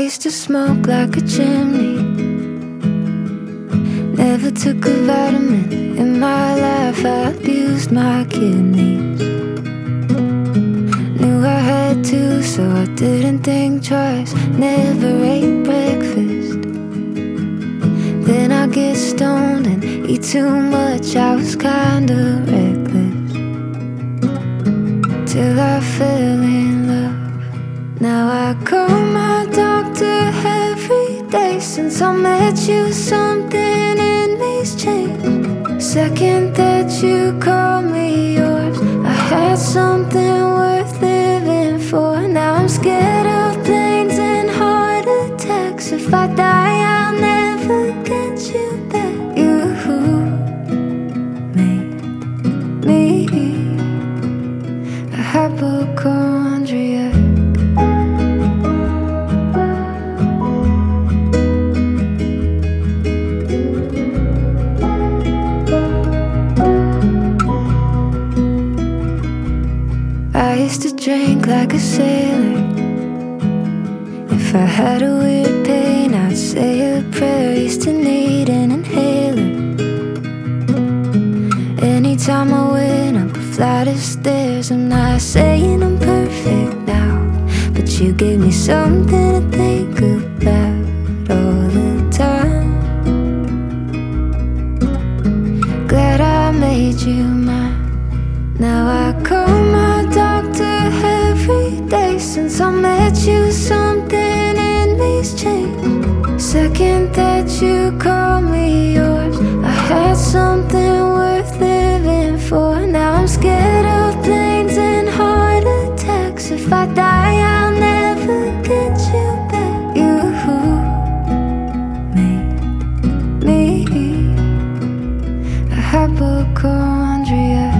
used to smoke like a chimney. Never took a vitamin in my life. I abused my kidneys. Knew I had to, so I didn't think twice. Never ate breakfast. Then I get stoned and eat too much. I was kinda reckless till I fell in love. Now I call my doctor every day since I met you. Something in me's changed. Second that you called me yours, I had something worth living for. Now I'm scared of planes and heart attacks. If I die, I'll never get you back. You made me a hypochondriac. I used to drink like a sailor. If I had a weird pain, I'd say a prayer. Used to need an inhaler. Anytime I went up a flight of stairs, I'm not saying I'm perfect now, but you gave me something to think about all the time. Glad I made you mine. Now I call my doctor every day since I met you. Something in me's changed. Second that you called me yours, I had something worth living for. Now I'm scared of planes and heart attacks. If I die, I'll never get you back. You made me a hypochondriac.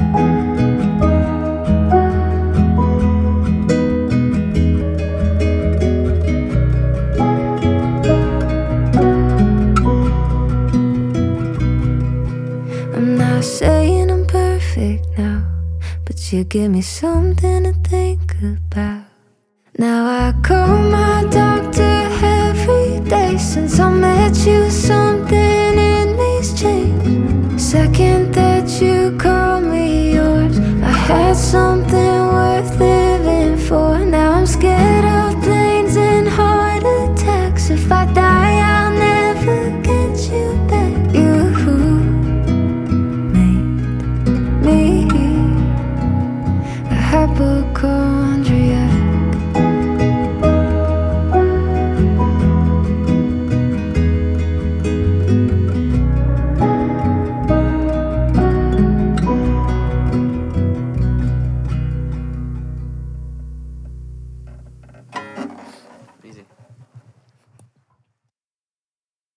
I'm not saying I'm perfect now, but you give me something to think about. Now I call my doctor every day since I met you. Something in me's changed. Second that you called me yours, I had something worth living for. Now I'm scared of planes and heart attacks. If I die, I'll never get you back. You made me a hypochondriac.